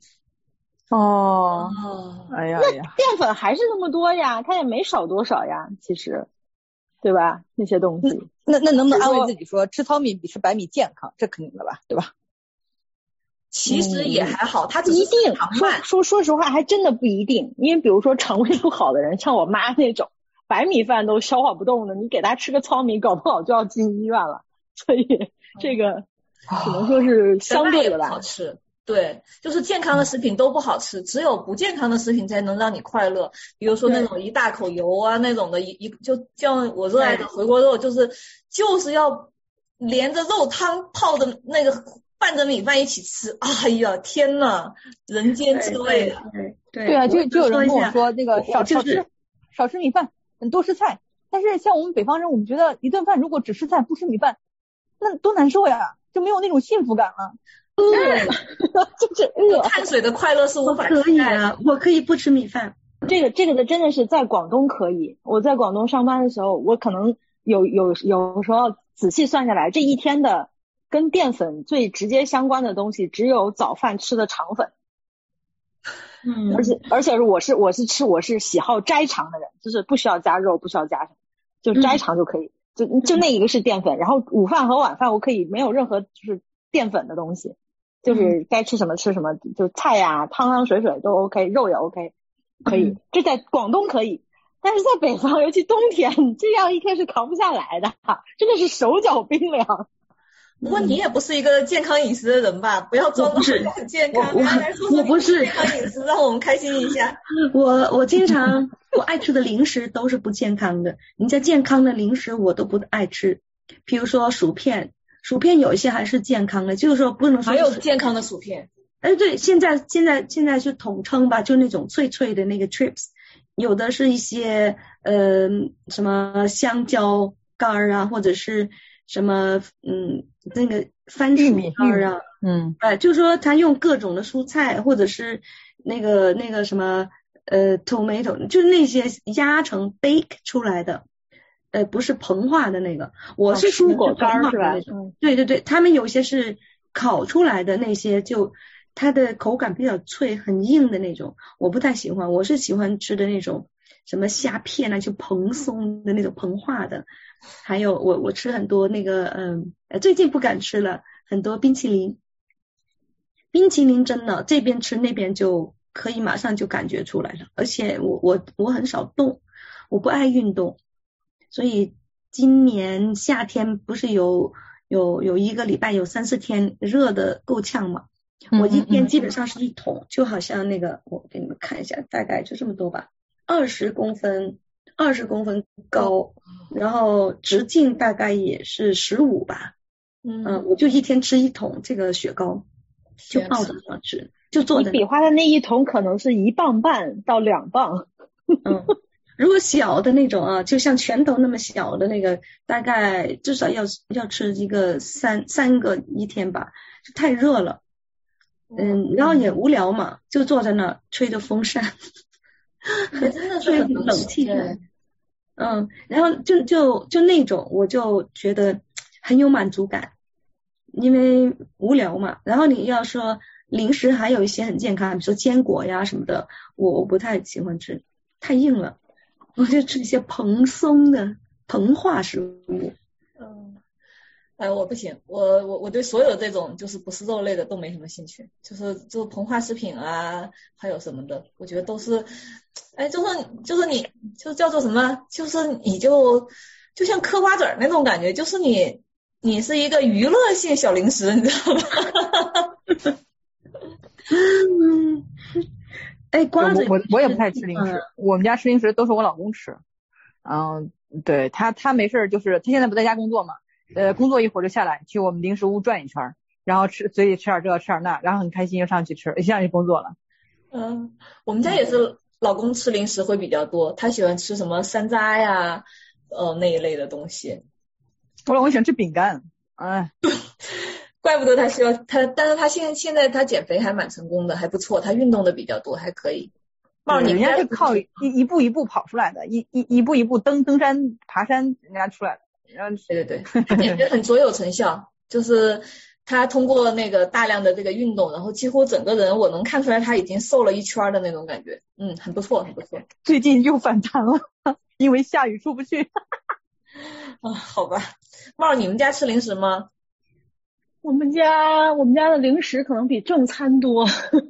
哎呀， 那淀粉还是那么多呀，它也没少多少呀，其实，对吧？那些东西， 那能不能安慰自己说，吃糙米比吃白米健康？这肯定的吧，对吧？ 其实也还好，它只是一定说实话，还真的不一定。因为比如说肠胃不好的人，像我妈那种，白米饭都消化不动的，你给她吃个糙米，搞不好就要进医院了。所以这个只能说是相对的吧。 好吃。对，就是健康的食品都不好吃，只有不健康的食品才能让你快乐。比如说那种一大口油啊那种的，就像我热爱的回锅肉，就是要连着肉汤泡的那个拌着米饭一起吃。哎呀，天哪，人间滋味啊！ 对啊，就有人跟我说那个少吃米饭，多吃菜。但是像我们北方人，我们觉得一顿饭如果只吃菜不吃米饭，那多难受呀，就没有那种幸福感了。 就是碳水的快乐是无法替代的。我可以不吃米饭。 这个的真的是在广东可以。我在广东上班的时候，我可能有时候仔细算下来，这一天的跟淀粉最直接相关的东西，只有早饭吃的肠粉。而且我是喜好斋肠的人，就是不需要加肉，不需要加什么，就斋肠就可以。就那一个是淀粉，然后午饭和晚饭我可以没有任何就是淀粉的东西。就是该吃什么吃什么，就菜呀、汤水都 OK， 肉也 OK， 可以。这在广东可以，但是在北方，尤其冬天，这样一天是扛不下来的，真的是手脚冰凉。 不过你也不是一个健康饮食的人吧？不要装作很健康。 我不是健康饮食，让我们开心一下。 我经常我爱吃的零食都是不健康的，人家健康的零食我都不爱吃，比如说薯片有一些还是健康的，就是说不能说还有健康的薯片。 对，现在是统称吧，就那种脆脆的那个 chips， 有的是一些什么香蕉干啊，或者是什么那个番薯干啊，就是说他用各种的蔬菜或者是那个什么tomato， 就是那些压成 bake 出来的。不是膨化的那个，我是蔬果干是吧？ 对，他们有些是烤出来的，那些就它的口感比较脆，很硬的那种，我不太喜欢。我是喜欢吃的那种什么虾片啊，就蓬松的那种膨化的。还有我吃很多那个最近不敢吃了，很多冰淇淋真的这边吃那边就可以马上就感觉出来了。而且我很少动，我不爱运动。所以今年夏天不是有一个礼拜有3-4天热的够呛嘛，我一天基本上是一桶，就好像那个我给你们看一下，大概就这么多吧，20公分高，然后直径大概也是15吧。我就一天吃一桶这个雪糕，就抱着那吃，就做的。 你比划的那一桶可能是1磅半到2磅。 如果小的那种啊，就像拳头那么小的那个，大概至少要吃一个三个一天吧，太热了。然后也无聊嘛，就坐在那吹着风扇， 真的是很冷气。然后就那种，我就觉得很有满足感，因为无聊嘛。然后你要说零食还有一些很健康，比如说坚果呀什么的，我不太喜欢吃，太硬了。我就吃一些蓬松的膨化食物。 我不行，我对所有这种就是不是肉类的都没什么兴趣，就是膨化食品啊，还有什么的，我觉得都是，就是你就叫做什么，就是你就像嗑瓜子那种感觉，就是你是一个娱乐性小零食，你知道吗？ 瓜子我也不太吃零食，我们家吃零食都是我老公吃。对，他没事就是他现在不在家工作嘛，工作一会儿就下来去我们零食屋转一圈，然后随意吃点这吃点那，然后很开心就上去吃，上去工作了。 我们家也是老公吃零食会比较多，他喜欢吃什么山楂呀那一类的东西。 我老公喜欢吃饼干。 怪不得他需要他，但是他现在他减肥还蛮成功的，还不错，他运动的比较多，还可以。 帽你人家是靠一步一步跑出来的，一步一步登山爬山人家出来的。 对，他减肥很卓有成效，就是他通过那个大量的这个运动，然后几乎整个人我能看出来他已经瘦了一圈的那种感觉，很不错。 最近又反弹了，因为下雨出不去。 好吧，帽你们家吃零食吗？ 我们家的零食可能比正餐多。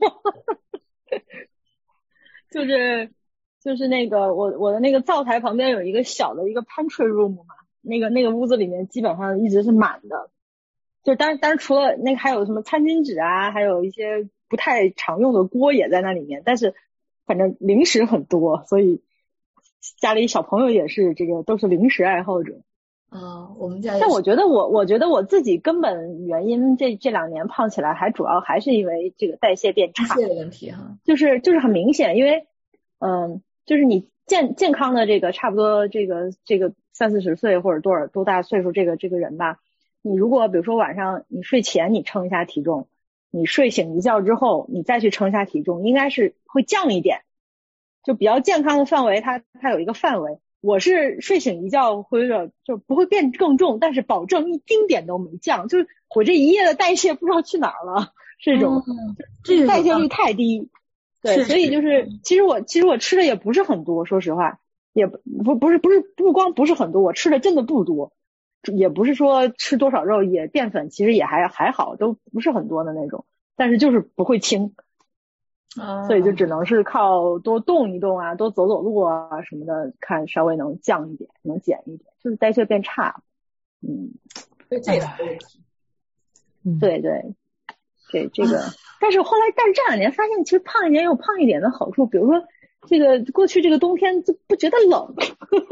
就是那个我的那个灶台旁边有一个小的一个 pantry room 嘛，那个屋子里面基本上一直是满的，就当然除了那个还有什么餐巾纸啊，还有一些不太常用的锅也在那里面，但是反正零食很多，所以家里小朋友也是这个都是零食爱好者。 我们家也是。 但我觉得我自己根本原因这2年胖起来主要还是因为这个代谢变差。 代谢的问题哈。 就是很明显，因为就是你健康的这个差不多这个30-40岁或者多大岁数这个人吧，你如果比如说晚上你睡前你称一下体重，你睡醒一觉之后你再去称一下体重，应该是会降一点，就比较健康的范围它有一个范围。我是睡醒一觉或者就不会变更重，但是保证一丁点都没降，就是我这一夜的代谢不知道去哪儿了，这种代谢率太低。对，所以就是其实我吃的也不是很多，说实话，也不光不是很多，我吃的真的不多，也不是说吃多少肉也淀粉其实也还好，都不是很多的那种，但是就是不会轻。所以就只能是靠多动一动啊，多走走路啊什么的，看稍微能降一点，能减一点，就是代谢变差。 对这个问题。 对，这个，但是这2年发现，其实胖一点有胖一点的好处，比如说这个过去这个冬天就不觉得冷，胖了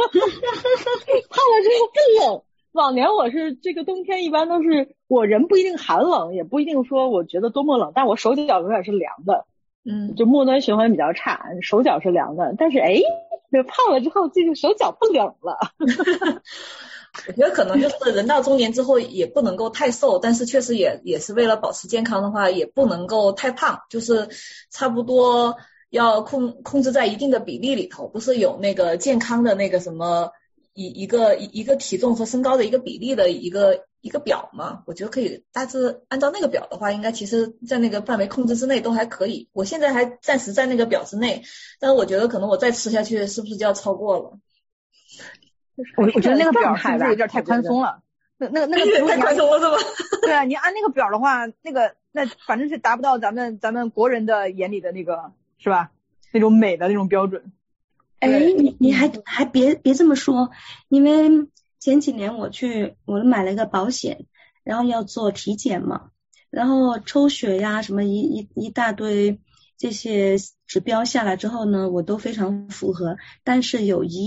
之后不冷。往年我是这个冬天一般都是我人不一定寒冷，也不一定说我觉得多么冷，但我手脚永远是凉的。就末端循环比较差，手脚是凉的，但是这胖了之后这个手脚不冷了。 我觉得可能就是人到中年之后也不能够太瘦，但是确实也是为了保持健康的话也不能够太胖，就是差不多要控制在一定的比例里头，不是有那个健康的那个什么一个体重和身高的一个比例的一个表嘛，我觉得可以大致按照那个表的话，应该其实在那个范围控制之内都还可以。我现在还暂时在那个表之内，但是我觉得可能我再吃下去是不是就要超过了？ 我觉得那个表是不是有点太宽松了？那个太宽松了是吧？ 对啊，你按那个表的话，那反正是达不到咱们国人的眼里的那个是吧？那种美的那种标准。 你还别这么说，因为前几年我买了一个保险，然后要做体检嘛，然后抽血呀什么一大堆这些指标下来之后呢，我都非常符合，但是有一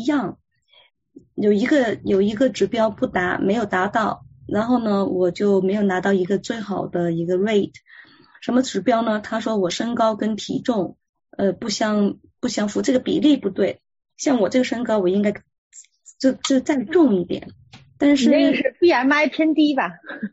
个指标没有达到，然后呢我就没有拿到一个最好的一个 rate。 什么指标呢？他说我身高跟体重不相符，这个比例不对，像我这个身高我应该就再重一点，但是那个是 BMI 偏低吧。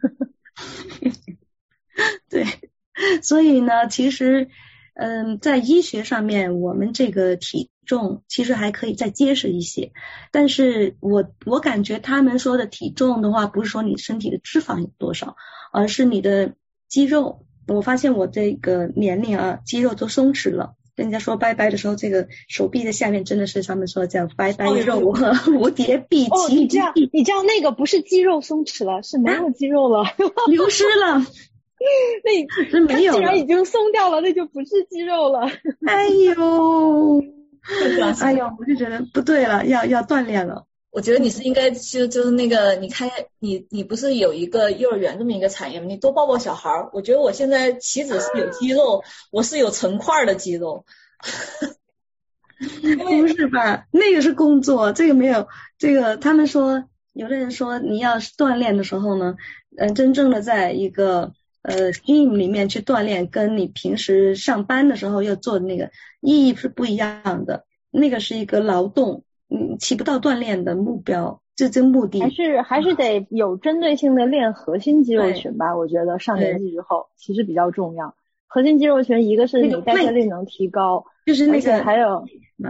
对，所以呢其实在医学上面我们这个体重其实还可以再结实一些，但是我感觉他们说的体重的话不是说你身体的脂肪有多少，而是你的肌肉。我发现我这个年龄啊肌肉都松弛了，跟人家说拜拜的时候，这个手臂的下面真的是他们说叫拜拜肉和蝴蝶臂。 你这样那个不是肌肉松弛了，是没有肌肉了， 流失了。 那没有了， 既然已经松掉了，那就不是肌肉了。 哎呦，我就觉得不对了，要锻炼了。 我觉得你是应该就是那个，你看你不是有一个幼儿园这么一个产业吗？你多抱抱小孩。我觉得我现在岂止是有肌肉，我是有成块的肌肉。 不是吧？那个是工作，这个没有。这个他们说，有的人说你要锻炼的时候呢，真正的在一个gym 里面去锻炼，跟你平时上班的时候要做的那个意义是不一样的。那个是一个劳动，起不到锻炼的目标。 这目的还是得有针对性的练核心肌肉群吧。我觉得上年纪之后其实比较重要。核心肌肉群一个是你代谢率能提高， 就是那个还有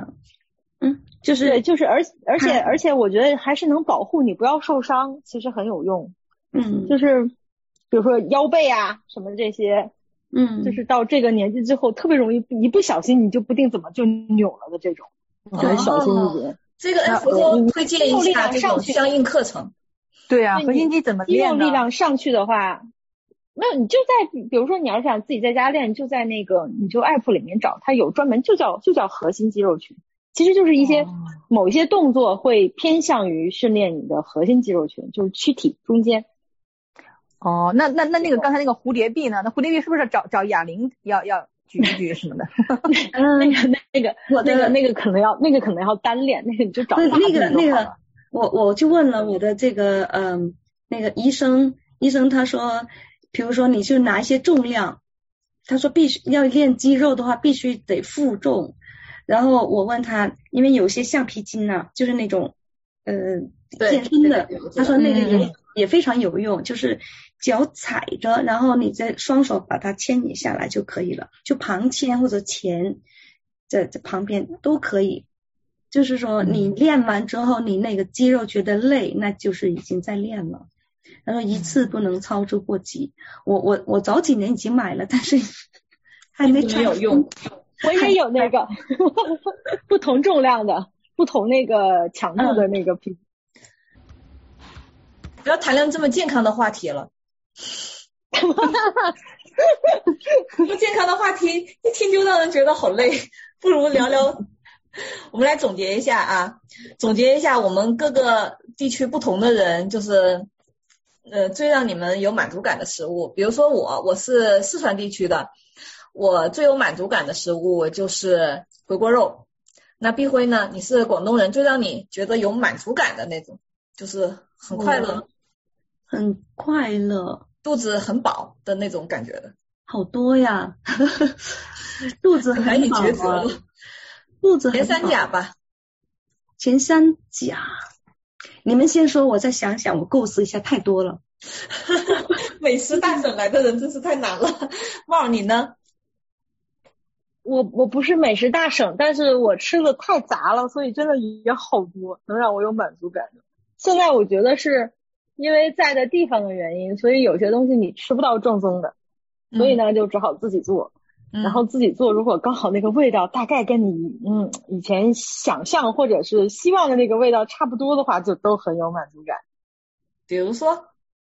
就是而且我觉得还是能保护你不要受伤，其实很有用。就是比如说腰背啊什么这些，就是到这个年纪之后特别容易一不小心你就不定怎么就扭了的这种，得小心一点。 这个回头推荐一下这种相应课程。 对啊，核心肌怎么练呢？ 肌肉力量上去的话，那你就在比如说你要是想自己在家练，就在那个你就 app 里面找，它有专门就叫核心肌肉群，其实就是某一些动作会偏向于训练你的核心肌肉群，就是躯体中间。 那个刚才那个蝴蝶臂呢？那蝴蝶臂是不是找哑铃要举一举什么的？ 那个可能要单练，那个你就找那个我就问了我的这个那个医生他说，比如说你就拿一些重量，他说必须要练肌肉的话必须得负重，然后我问他，因为有些橡皮筋啊，就是那种健身的，他说那个也非常有用，就是脚踩着，然后你再双手把它牵引下来就可以了，就旁牵或者前在旁边都可以。就是说你练完之后你那个肌肉觉得累，那就是已经在练了。他说一次不能操之过急。我早几年已经买了，但是还没有用。 我也有那个不同重量的不同那个强度的那个皮。 不要谈论这么健康的话题了。不健康的话题一听就让人觉得好累，不如聊聊。我们来总结一下我们各个地区不同的人，就是最让你们有满足感的食物。比如说我是四川地区的，我最有满足感的食物就是回锅肉。那碧辉呢，你是广东人，最让你觉得有满足感的那种，就是很快乐， 很快乐， 肚子很饱的那种感觉的。 好多呀，肚子很饱啊，肚子很饱。 前三甲吧。 前三甲，你们先说，我再想想，我构思一下，太多了。 美食大省来的人真是太难了。帽你呢？ 我不是美食大省，但是我吃的太杂了，所以真的也好多能让我有满足感的。现在我觉得是因为在的地方的原因，所以有些东西你吃不到正宗的，所以呢就只好自己做。然后自己做，如果刚好那个味道大概跟你以前想象或者是希望的那个味道差不多的话，就都很有满足感。 比如说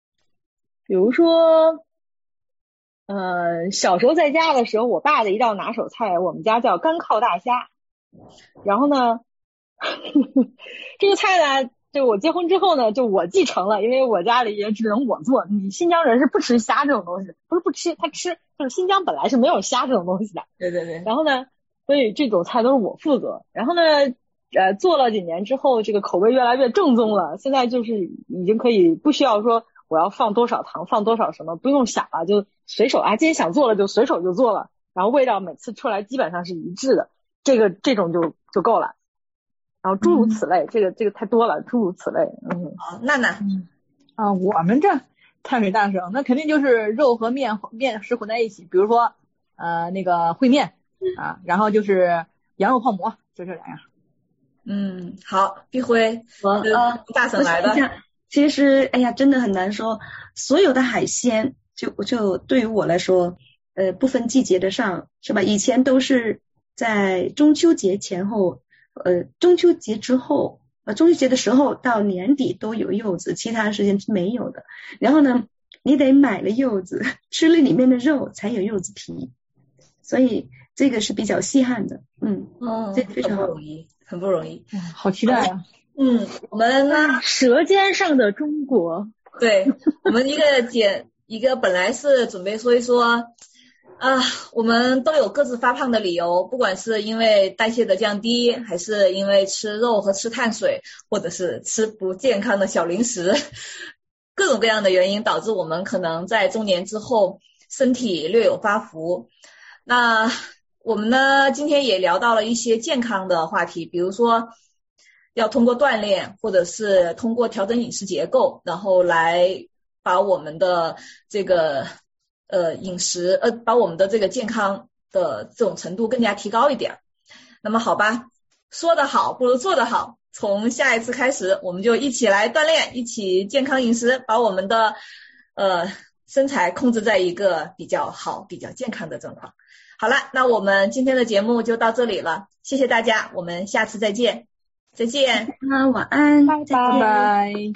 小时候在家的时候，我爸的一道拿手菜，我们家叫干靠大虾。然后呢这个菜呢就我结婚之后呢就我继承了，因为我家里也只能我做，你新疆人是不吃虾这种东西，不是不吃，他吃，就是新疆本来是没有虾这种东西的。 对对对。 然后呢所以这种菜都是我负责，然后呢做了几年之后，这个口味越来越正宗了，现在就是已经可以不需要说我要放多少糖放多少什么，不用想了，就随手今天想做了就随手就做了，然后味道每次出来基本上是一致的，这种就够了。然后诸如此类，这个太多了，诸如此类。 好，娜娜。 我们这碳水大省，那肯定就是肉和面食混在一起，比如说那个烩面啊，然后就是羊肉泡馍，就这两样。 好，碧辉，大省来的。 其实哎呀，真的很难说，所有的海鲜就对于我来说，不分季节的上，是吧？以前都是在中秋节前后。中秋节之后，中秋节的时候到年底都有柚子，其他时间是没有的。然后呢，你得买了柚子，吃了里面的肉才有柚子皮，所以这个是比较稀罕的。这非常很不容易， 好期待啊！ 我们舌尖上的中国， 对我们一个本来是准备说一说。我们都有各自发胖的理由，不管是因为代谢的降低，还是因为吃肉和吃碳水，或者是吃不健康的小零食，各种各样的原因导致我们可能在中年之后身体略有发福。那我们呢，今天也聊到了一些健康的话题，比如说要通过锻炼或者是通过调整饮食结构，然后来把我们的这个饮食把我们的这个健康的这种程度更加提高一点。那么好吧，说得好不如做得好，从下一次开始我们就一起来锻炼，一起健康饮食，把我们的身材控制在一个比较好比较健康的状况。好了，那我们今天的节目就到这里了，谢谢大家，我们下次再见。再见。 晚安， 拜拜。